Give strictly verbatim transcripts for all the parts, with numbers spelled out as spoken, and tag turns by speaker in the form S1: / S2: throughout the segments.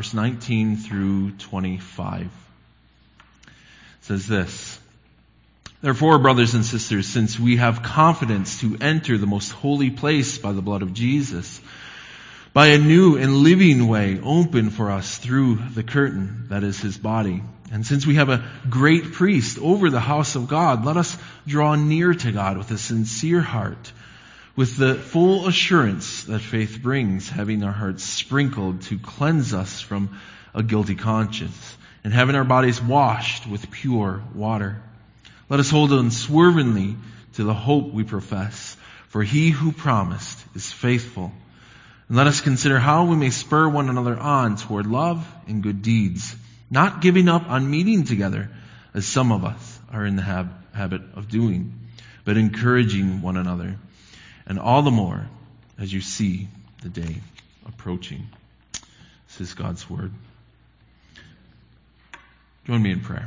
S1: verse nineteen through twenty-five. It says this: Therefore, brothers and sisters, since we have confidence to enter the most holy place by the blood of Jesus, by a new and living way open for us through the curtain, that is his body. And since we have a great priest over the house of God, let us draw near to God with a sincere heart, with the full assurance that faith brings, having our hearts sprinkled to cleanse us from a guilty conscience, and having our bodies washed with pure water. Let us hold unswervingly to the hope we profess, for he who promised is faithful. And let us consider how we may spur one another on toward love and good deeds, not giving up on meeting together, as some of us are in the hab- habit of doing, but encouraging one another, and all the more as you see the day approaching. This is God's word. Join me in prayer.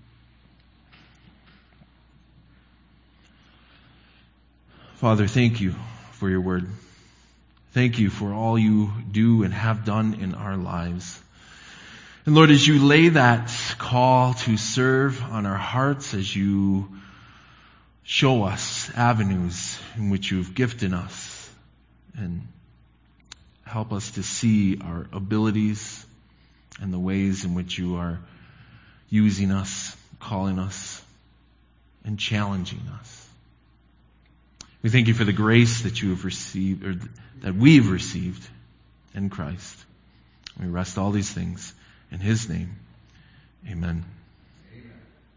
S1: Father, thank you for your word. Thank you for all you do and have done in our lives. And Lord, as you lay that call to serve on our hearts, as you show us avenues in which you've gifted us, and help us to see our abilities and the ways in which you are using us, calling us, and challenging us. We thank you for the grace that you have received, or that we've received in Christ. We rest all these things in his name. Amen. Amen.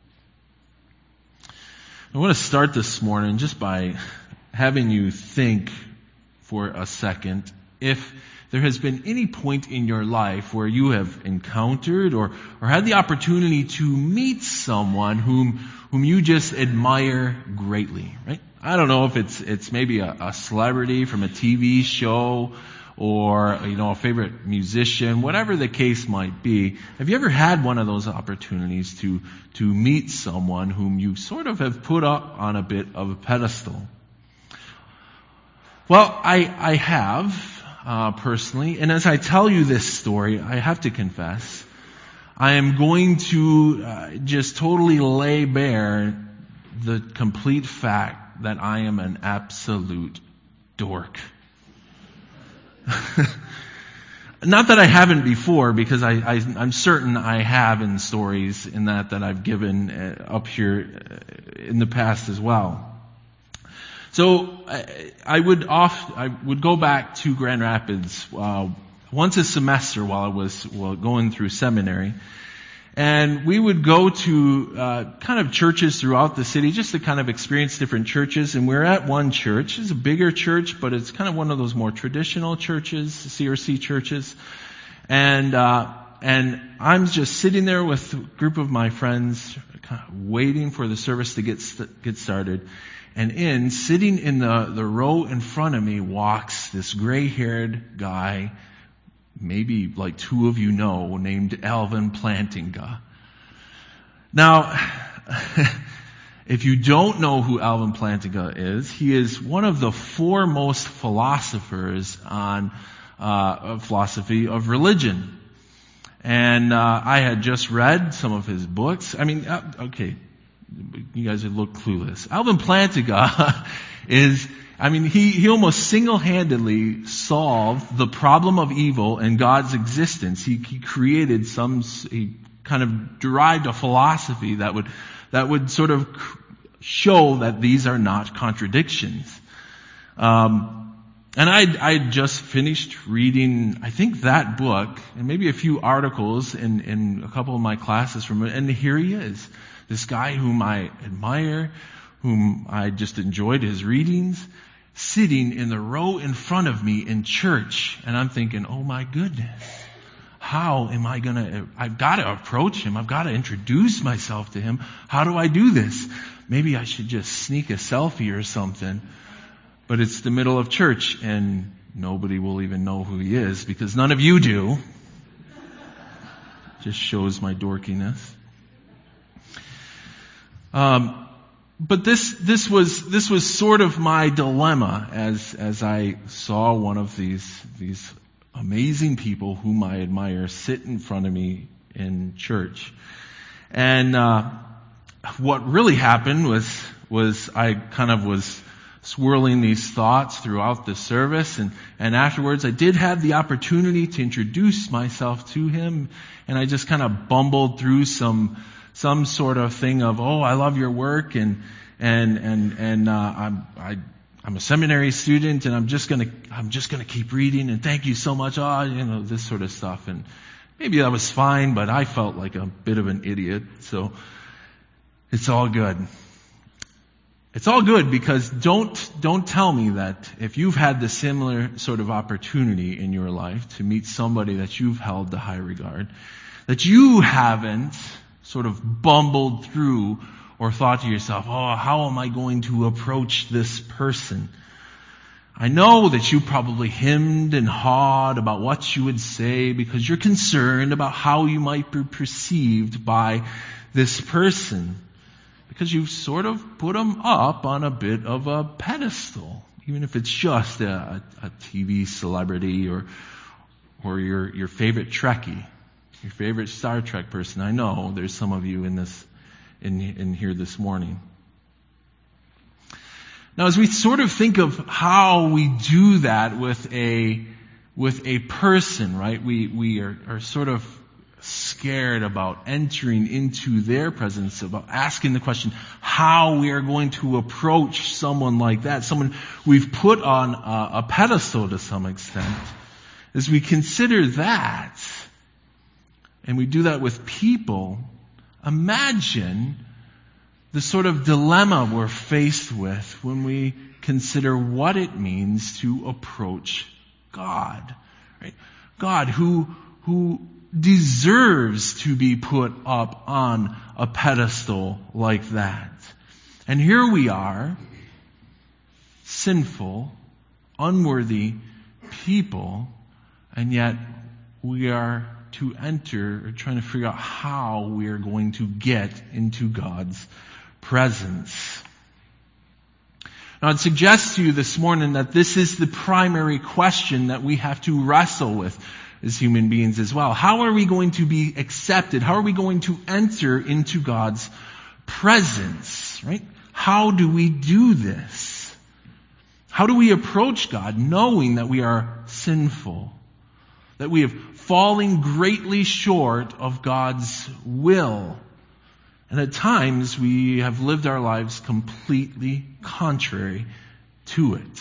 S1: I want to start this morning just by having you think for a second if there has been any point in your life where you have encountered or, or had the opportunity to meet someone whom whom you just admire greatly, right? I don't know if it's it's maybe a, a celebrity from a T V show or, you know, a favorite musician, whatever the case might be. Have you ever had one of those opportunities to to meet someone whom you sort of have put up on a bit of a pedestal? Well, I I have uh, personally, and as I tell you this story, I have to confess, I am going to uh, just totally lay bare the complete fact that I am an absolute dork. Not that I haven't before, because I, I, I'm certain I have in stories in that that I've given uh, up here uh, in the past as well. So I, I would off I would go back to Grand Rapids uh, once a semester while I was well, going through seminary. And we would go to uh, kind of churches throughout the city just to kind of experience different churches. And we're at one church. It's a bigger church, but it's kind of one of those more traditional churches, C R C churches. And uh, and I'm just sitting there with a group of my friends, kind of waiting for the service to get st- get started. And in, sitting in the, the row in front of me, walks this gray-haired guy, maybe like two of you know, named Alvin Plantinga. Now, if you don't know who Alvin Plantinga is, he is one of the foremost philosophers on uh, philosophy of religion. And uh, I had just read some of his books. I mean, uh, okay, you guys would look clueless. Alvin Plantinga is... I mean, he, he almost single-handedly solved the problem of evil and God's existence. He, he created some, he kind of derived a philosophy that would, that would sort of show that these are not contradictions. Um, and I, I just finished reading, I think, that book and maybe a few articles in, in a couple of my classes from it. And here he is, this guy whom I admire, whom I just enjoyed his readings, sitting in the row in front of me in church. And I'm thinking, oh my goodness, how am I going to, I've got to approach him. I've got to introduce myself to him. How do I do this? Maybe I should just sneak a selfie or something. But it's the middle of church and nobody will even know who he is because none of you do. Just shows my dorkiness. Um, But this, this was, this was sort of my dilemma as, as I saw one of these, these amazing people whom I admire sit in front of me in church. And uh, what really happened was was I kind of was swirling these thoughts throughout the service, and, and afterwards I did have the opportunity to introduce myself to him, and I just kind of bumbled through some some sort of thing of, oh, I love your work, and and and and uh, I'm I. I'm a seminary student, and I'm just gonna, I'm just gonna keep reading, and thank you so much, ah, oh, you know, this sort of stuff. And maybe that was fine, but I felt like a bit of an idiot, so it's all good. It's all good, because don't, don't tell me that if you've had the similar sort of opportunity in your life to meet somebody that you've held to high regard, that you haven't sort of bumbled through or thought to yourself, oh, how am I going to approach this person? I know that you probably hemmed and hawed about what you would say because you're concerned about how you might be perceived by this person, because you've sort of put them up on a bit of a pedestal, even if it's just a, a T V celebrity or or your your favorite Trekkie, your favorite Star Trek person. I know there's some of you in this In, in here this morning. Now, as we sort of think of how we do that with a with a person, right? We we are, are sort of scared about entering into their presence, about asking the question how we are going to approach someone like that, someone we've put on a, a pedestal to some extent. As we consider that, and we do that with people, imagine the sort of dilemma we're faced with when we consider what it means to approach God. Right? God, who, who deserves to be put up on a pedestal like that. And here we are, sinful, unworthy people, and yet we are to enter, or trying to figure out how we are going to get into God's presence. Now, I'd suggest to you this morning that this is the primary question that we have to wrestle with as human beings as well. How are we going to be accepted? How are we going to enter into God's presence? Right? How do we do this? How do we approach God knowing that we are sinful? That we have fallen greatly short of God's will. And at times we have lived our lives completely contrary to it.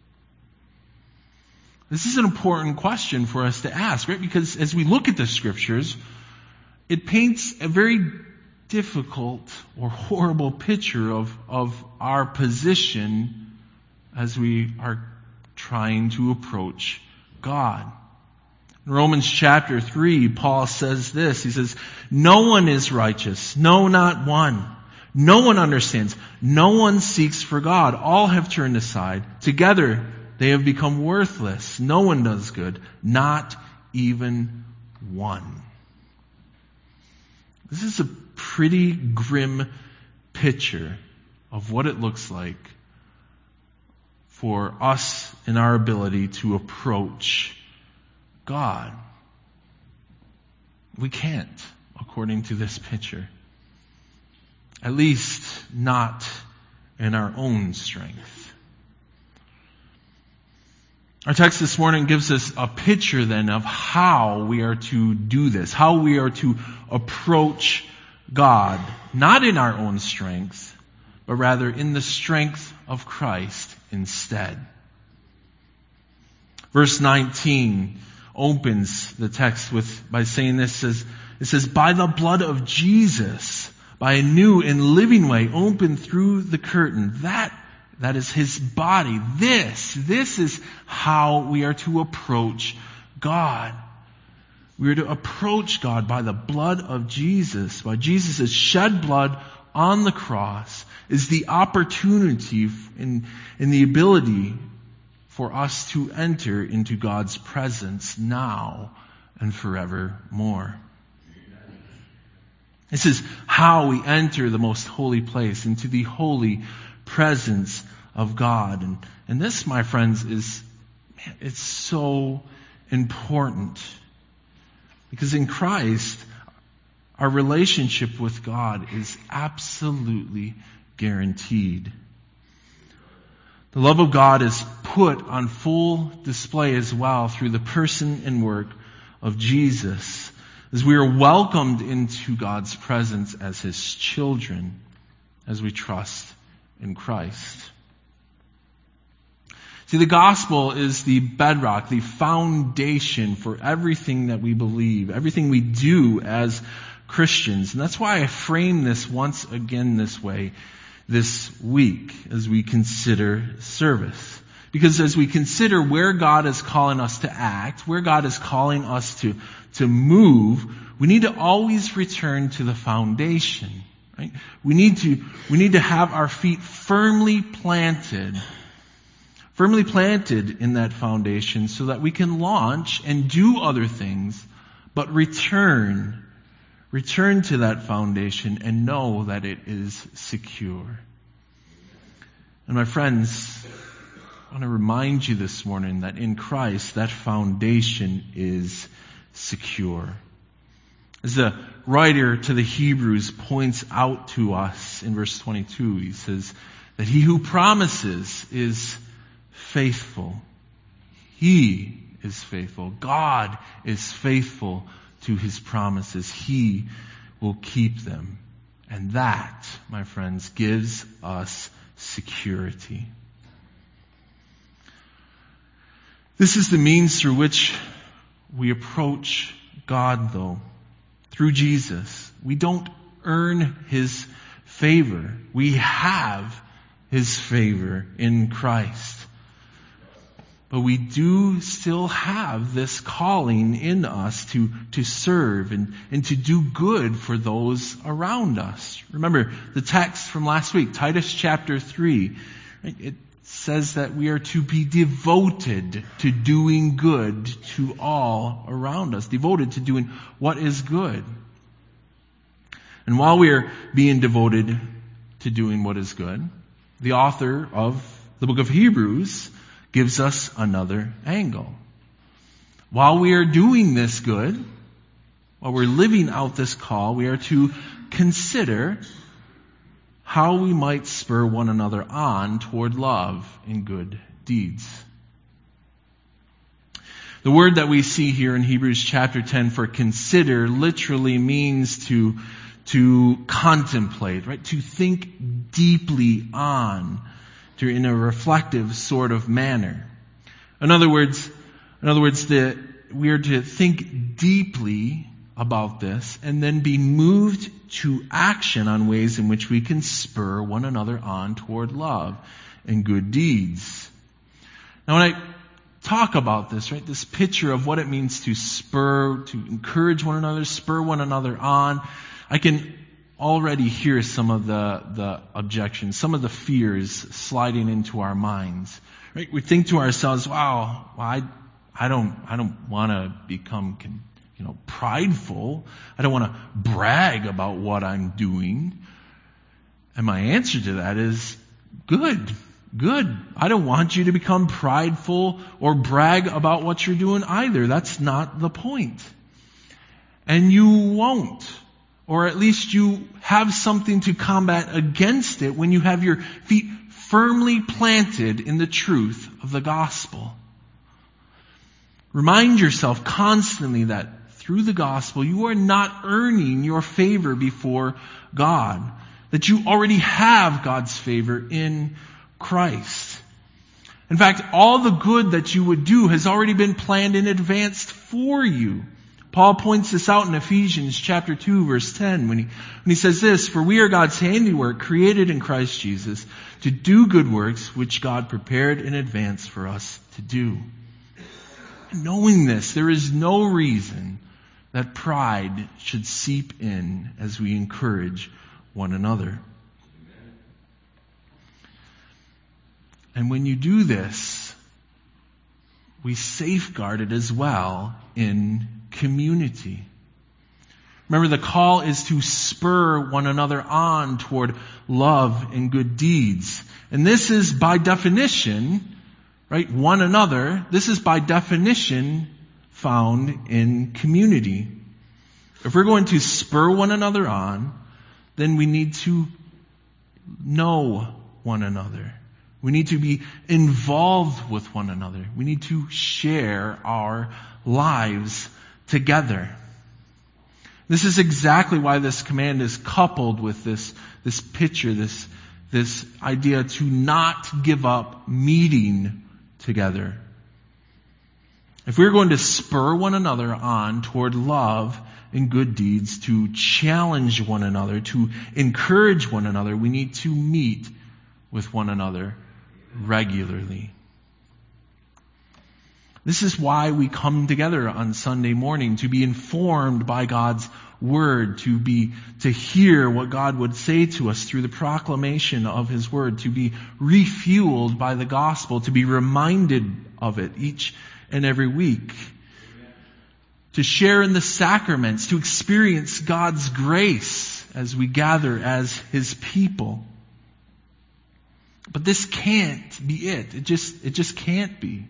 S1: This is an important question for us to ask, right? Because as we look at the Scriptures, it paints a very difficult or horrible picture of, of our position as we are trying to approach God. In Romans chapter three, Paul says this. He says, no one is righteous. No, not one. No one understands. No one seeks for God. All have turned aside. Together they have become worthless. No one does good. Not even one. This is a pretty grim picture of what it looks like for us in our ability to approach God. We can't, according to this picture. At least not in our own strength. Our text this morning gives us a picture then of how we are to do this, how we are to approach God, not in our own strength, but rather in the strength of Christ instead. Verse nineteen opens the text with by saying this, says, it says, by the blood of Jesus, by a new and living way opened through the curtain, that that is His body. This, this is how we are to approach God. We are to approach God by the blood of Jesus. By Jesus' shed blood on the cross is the opportunity and, and the ability for us to enter into God's presence now and forevermore. This is how we enter the most holy place, into the holy presence of God. And, and this, my friends, is, man, it's so important. Because in Christ, our relationship with God is absolutely guaranteed. The love of God is put on full display as well through the person and work of Jesus, as we are welcomed into God's presence as His children, as we trust in Christ. See, the gospel is the bedrock, the foundation for everything that we believe, everything we do as Christians. And that's why I frame this once again this way this week as we consider service. Because as we consider where God is calling us to act, where God is calling us to, to move, we need to always return to the foundation. Right? We need to, we need to have our feet firmly planted, firmly planted in that foundation so that we can launch and do other things, but return, return to that foundation and know that it is secure. And my friends, I want to remind you this morning that in Christ, that foundation is secure. As the writer to the Hebrews points out to us in verse twenty-two, he says that he who promises is faithful. He is faithful. God is faithful to His promises. He will keep them. And that, my friends, gives us security. This is the means through which we approach God, though. Through Jesus. We don't earn His favor. We have His favor in Christ. But we do still have this calling in us to, to serve and, and to do good for those around us. Remember the text from last week, Titus chapter three. It says that we are to be devoted to doing good to all around us. Devoted to doing what is good. And while we are being devoted to doing what is good, the author of the book of Hebrews gives us another angle. While we are doing this good, while we're living out this call, we are to consider how we might spur one another on toward love and good deeds. The word that we see here in Hebrews chapter ten for consider literally means to, to contemplate, right? To think deeply on, to in a reflective sort of manner. In other words, in other words, the, we are to think deeply about this and then be moved to action on ways in which we can spur one another on toward love and good deeds. Now when I talk about this, right, this picture of what it means to spur, to encourage one another, spur one another on, I can already hear some of the, the objections, some of the fears sliding into our minds. Right? We think to ourselves, wow, well, I, I don't, I don't want to become, you know, prideful. I don't want to brag about what I'm doing. And my answer to that is, good, good. I don't want you to become prideful or brag about what you're doing either. That's not the point. And you won't. Or at least you have something to combat against it when you have your feet firmly planted in the truth of the gospel. Remind yourself constantly that through the gospel you are not earning your favor before God. That you already have God's favor in Christ. In fact, all the good that you would do has already been planned in advance for you. Paul points this out in Ephesians chapter two, verse ten, when he, when he says this, "For we are God's handiwork, created in Christ Jesus, to do good works, which God prepared in advance for us to do." And knowing this, there is no reason that pride should seep in as we encourage one another. And when you do this, we safeguard it as well in community. Remember, the call is to spur one another on toward love and good deeds. And this is by definition, right, one another, this is by definition found in community. If we're going to spur one another on, then we need to know one another. We need to be involved with one another. We need to share our lives together. This is exactly why this command is coupled with this, this picture, this, this idea to not give up meeting together. If we're going to spur one another on toward love and good deeds, to challenge one another, to encourage one another, we need to meet with one another regularly. This is why we come together on Sunday morning, to be informed by God's Word, to be, to hear what God would say to us through the proclamation of His Word, to be refueled by the gospel, to be reminded of it each and every week, to share in the sacraments, to experience God's grace as we gather as His people. But this can't be it. It just, it just can't be.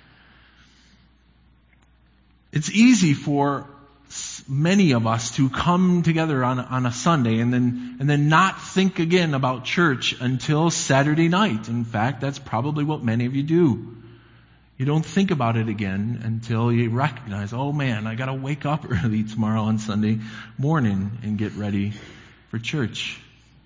S1: It's easy for many of us to come together on, on a Sunday and then, and then not think again about church until Saturday night. In fact, that's probably what many of you do. You don't think about it again until you recognize, oh man, I gotta wake up early tomorrow on Sunday morning and get ready for church.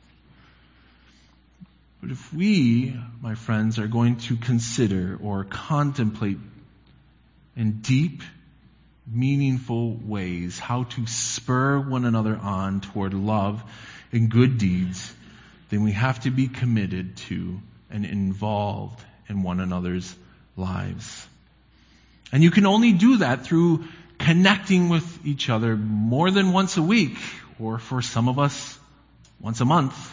S1: But if we, my friends, are going to consider or contemplate in deep, meaningful ways how to spur one another on toward love and good deeds, then we have to be committed to and involved in one another's lives. And you can only do that through connecting with each other more than once a week, or for some of us, once a month.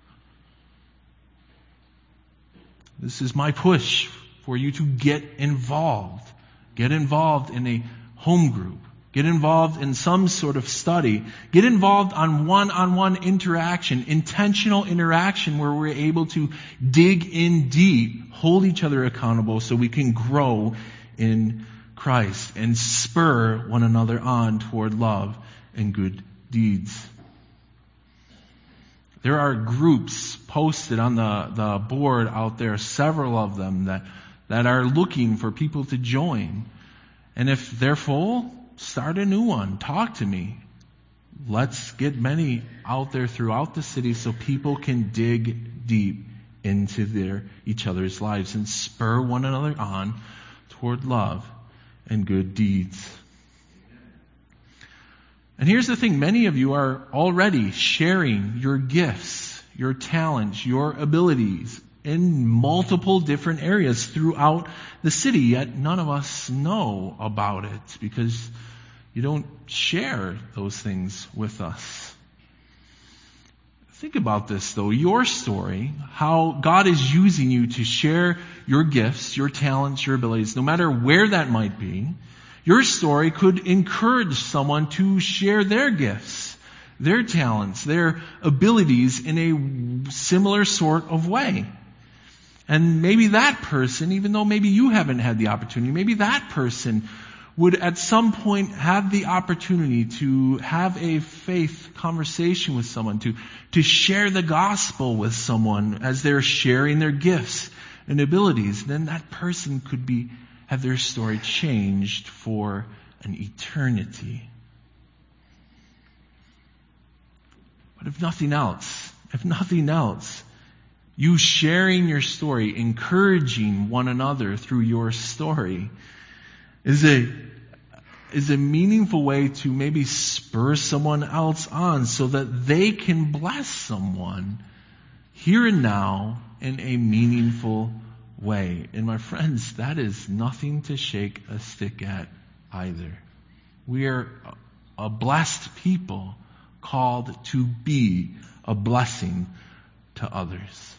S1: This is my push for you to get involved. Get involved in a home group. Get involved in some sort of study. Get involved on one-on-one interaction, intentional interaction where we're able to dig in deep, hold each other accountable so we can grow in Christ and spur one another on toward love and good deeds. There are groups posted on the, the board out there, several of them, that, that are looking for people to join. And if they're full, start a new one. Talk to me. Let's get many out there throughout the city so people can dig deep into their each other's lives and spur one another on toward love and good deeds. And here's the thing, many of you are already sharing your gifts, your talents, your abilities in multiple different areas throughout the city, yet none of us know about it because you don't share those things with us. Think about this though, your story, how God is using you to share your gifts, your talents, your abilities, no matter where that might be. Your story could encourage someone to share their gifts, their talents, their abilities in a similar sort of way. And maybe that person, even though maybe you haven't had the opportunity, maybe that person would at some point have the opportunity to have a faith conversation with someone, to, to share the gospel with someone as they're sharing their gifts and abilities. Then that person could be have their story changed for an eternity. But if nothing else, if nothing else, you sharing your story, encouraging one another through your story is a, is a meaningful way to maybe spur someone else on so that they can bless someone here and now in a meaningful way. And my friends, that is nothing to shake a stick at either. We are a blessed people called to be a blessing to others.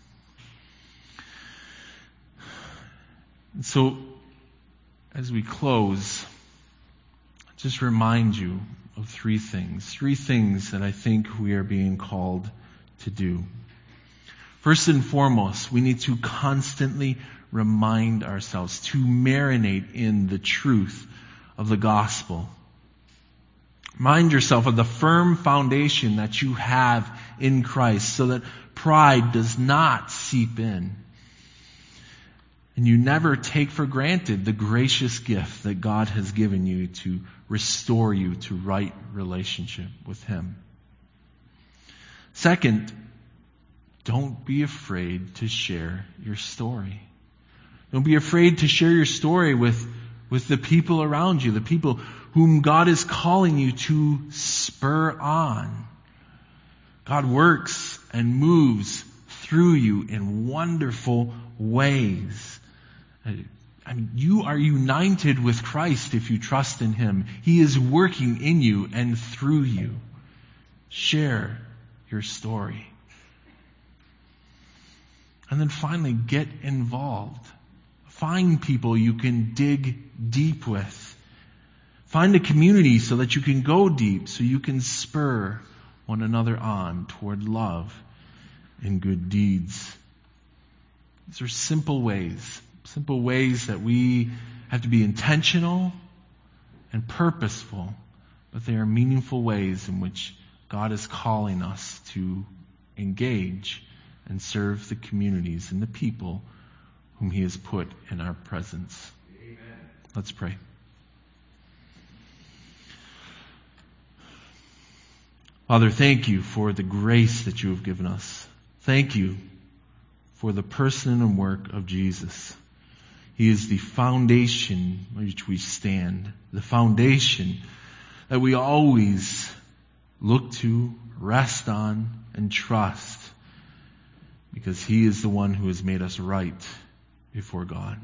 S1: And so, as we close, just remind you of three things. Three things that I think we are being called to do. First and foremost, we need to constantly remind ourselves to marinate in the truth of the gospel. Remind yourself of the firm foundation that you have in Christ so that pride does not seep in. And you never take for granted the gracious gift that God has given you to restore you to right relationship with Him. Second, don't be afraid to share your story. Don't be afraid to share your story with, with the people around you, the people whom God is calling you to spur on. God works and moves through you in wonderful ways. I mean, you are united with Christ if you trust in Him. He is working in you and through you. Share your story. And then finally, get involved. Find people you can dig deep with. Find a community so that you can go deep, so you can spur one another on toward love and good deeds. These are simple ways, simple ways that we have to be intentional and purposeful, but they are meaningful ways in which God is calling us to engage and serve the communities and the people whom He has put in our presence. Amen. Let's pray. Father, thank you for the grace that you have given us. Thank you for the person and work of Jesus. He is the foundation on which we stand, the foundation that we always look to, rest on, and trust, because He is the one who has made us right before God.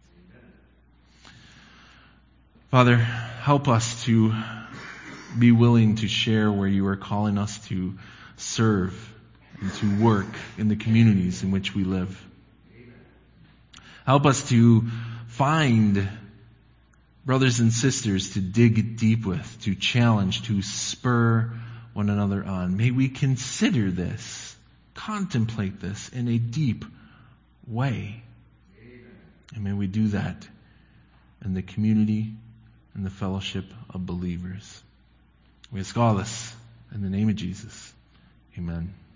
S1: Father, help us to be willing to share where you are calling us to serve and to work in the communities in which we live. Help us to find brothers and sisters to dig deep with, to challenge, to spur one another on. May we consider this, contemplate this in a deep way. And may we do that in the community and the fellowship of believers. We ask all this in the name of Jesus. Amen.